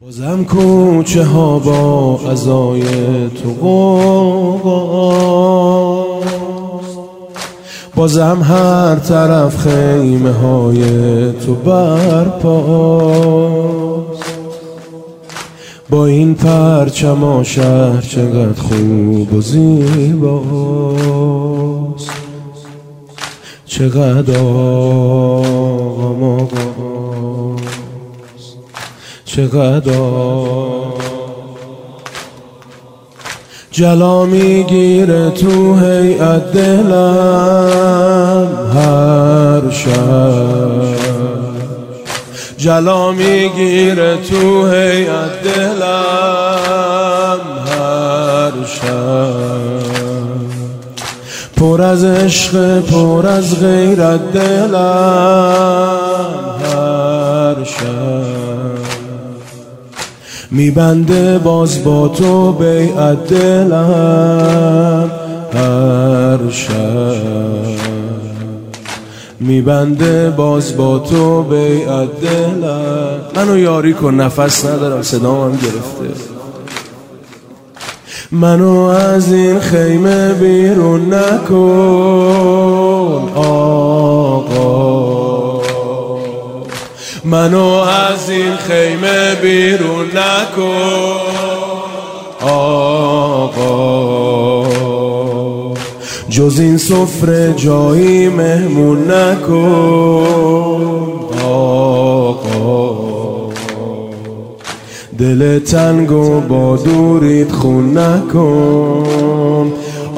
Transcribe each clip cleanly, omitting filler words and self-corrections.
بازم کوچه ها با عزای تو غوغاست، بازم هر طرف خیمه های تو برپاست. با این پرچم شهر چقدر خوب و زیباست، چقدر آقا چقدر جلا میگیره تو هیئت دلم هر شب، جلا میگیره تو هیئت دلم هر شب. پر از عشق پر از غیرت دلم هر شب، میبنده باز با تو بیعت دلم هر شب، میبنده باز با تو بیعت دلم. منو یاری کن، نفس ندارم، صدام هم گرفته. منو از این خیمه بیرون نکن آقا، منو از این خیمه بیرون نکن آقا، جز این سفره جایی مهمون نکن آقا. دل تنگو با دوریت خون نکن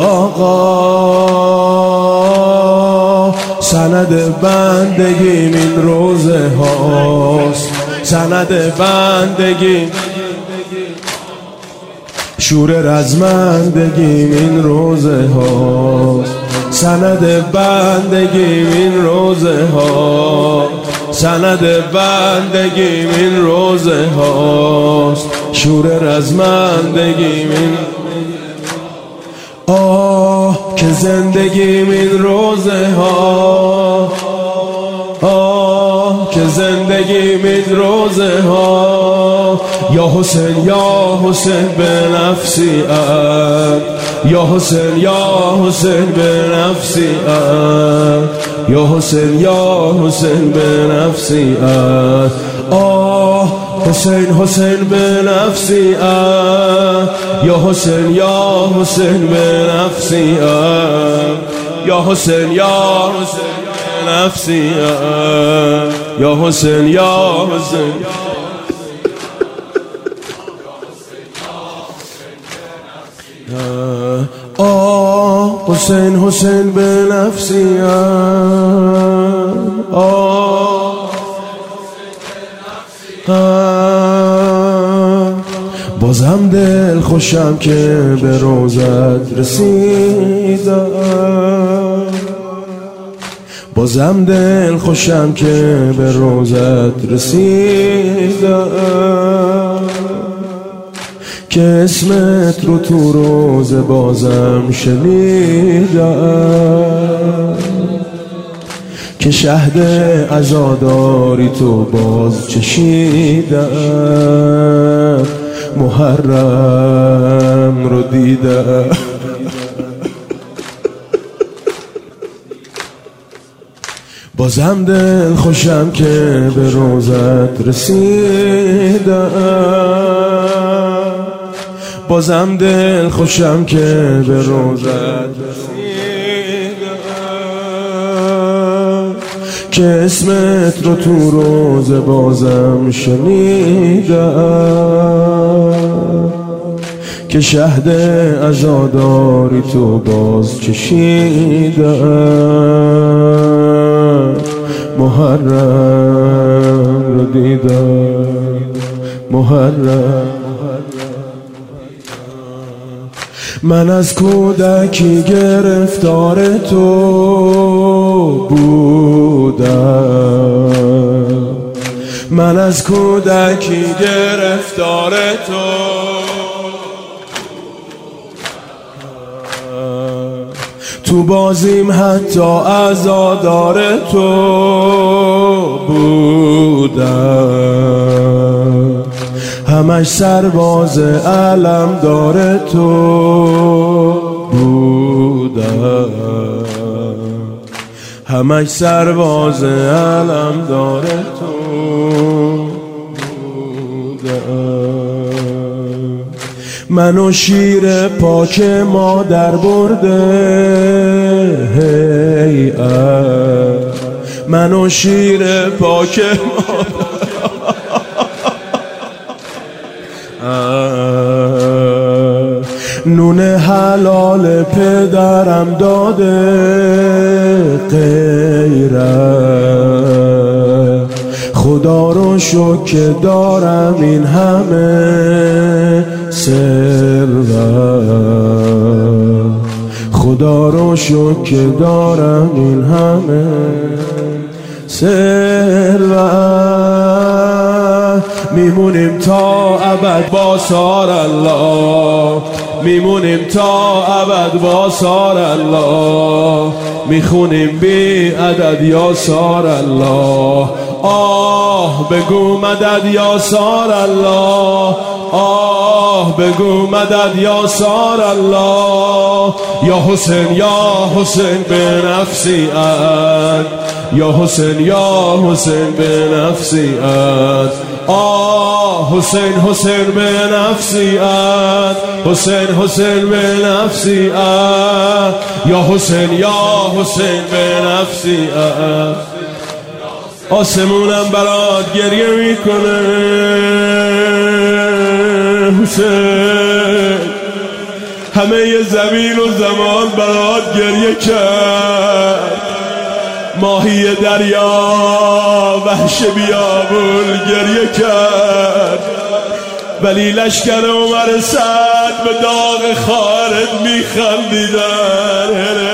آقا. سند بندگیم این روزه هاست، سند بندگیم شور رزمندگیم این روزه هاست، سند بندگیم این روزه هاست، سند بندگیم این روزه هاست، شور رزمندگیم این که زندگیم این روزه ها، که زندگیم این روزه ها. یا حسین یا حسین به نفسی یا حسین یا حسین به نفسی یا حسین یا حسین به نفسی حسین حسین به نفسی یا حسین یا حسین به نفسی یا حسین یا حسین به نفسی یا حسین یا حسین حسین حسین به نفسی بازم دل خوشم که به روزت رسیدم، بازم دل خوشم که به روزت رسیدم، که اسمت رو تو روز بازم شنیدم، که شهد عزاداری تو باز چشیدم، محرم رو دیدم. بازم دل خوشم که به روزت رسیدم، بازم دل خوشم که به روزت رسیدم، که اسمت رو تو روز بازم شنیدم، که شهد عزاداری تو باز چشیدم، محرم رو دیدم، محرم. من از کودکی گرفتار تو بودم، من از کودکی گرفتار تو، تو بازیم حتی عزادار تو بودم، همش سرباز علمدار تو بودم، همش سرباز علمدار تو بودم. منو شیر پاک مادر برده هیئت، منو شیر پاک نون حلال پدرم داده غیرت، خدا رو شکر دارم این همه ثروت، خدا رو شکر دارم این همه ثروت. میمونیم تا ابد با سار الله، میمونیم تا ابد با سار الله، میخونیم بی عدد یا سار الله. آه بگو مدد یا سار الله، آه بگو مدد یا سار الله. یا حسین یا حسین به نفسی اد، یا حسین یا حسین به نفسی اد. آه حسین حسین به نفسی اد، حسین حسین به نفسی اد. یا حسین یا حسین به نفسی اد. آسمونم برات گریه میکنه حسین، همه زمین و زمان برات گریه کرد. ماهی دریا وحش بیابون گریه کرد، ولی لشکر عمر سعد به داغ خالد میخندیدن.